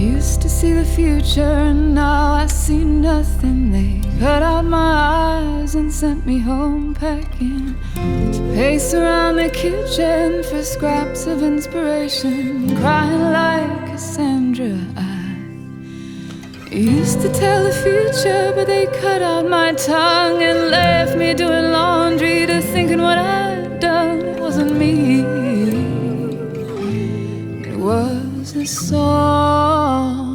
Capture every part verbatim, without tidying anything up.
used to see the future, and now I see nothing. They cut out my eyes and sent me home packing, to pace around the kitchen for scraps of inspiration, crying like Cassandra. I used to tell the future, but they cut out my tongue and left me doing laundry to thinking what I'd done. It wasn't me, it was a song.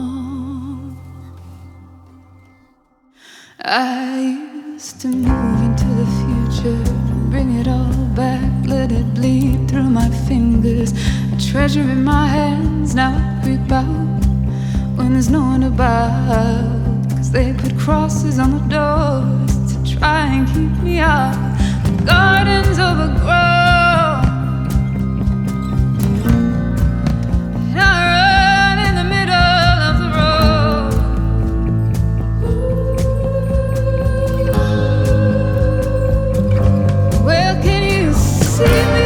I used to move into the future, bring it all back, let it bleed through my fingers. A treasure in my hands, now I creep out when there's no one about, 'cause they put crosses on the doors to try and keep me out. The garden's overgrown, and I run in the middle of the road. Well, can you see me?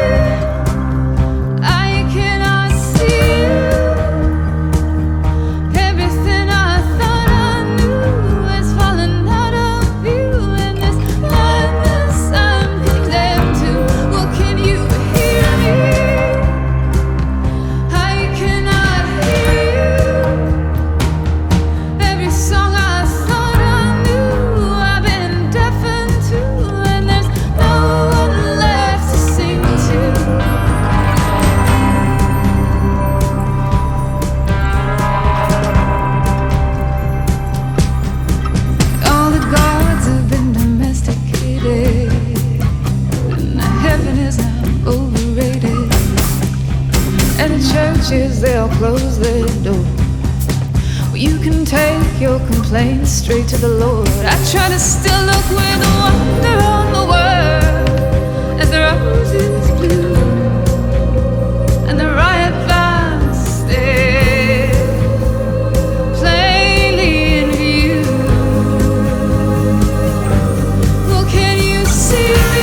They'll close their door. Well, you can take your complaints straight to the Lord. I try to still look with wonder on the world as the roses bloom and the riot vines stay plainly in view. Well, can you see me?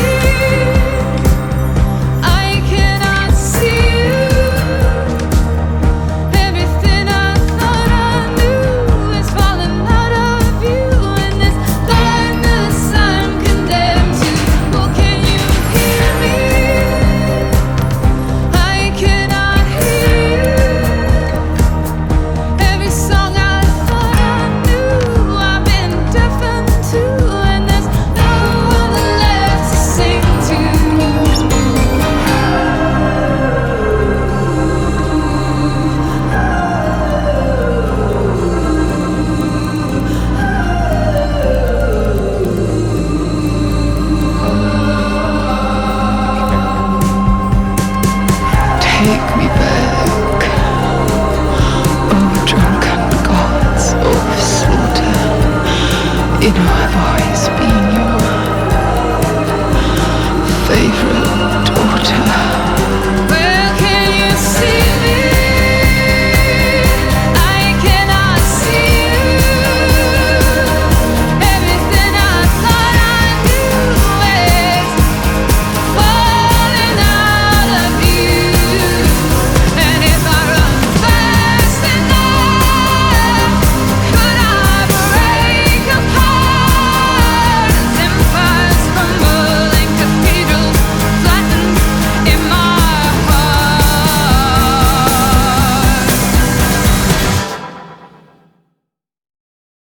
Take me back, oh drunken gods of slaughter, in our voice.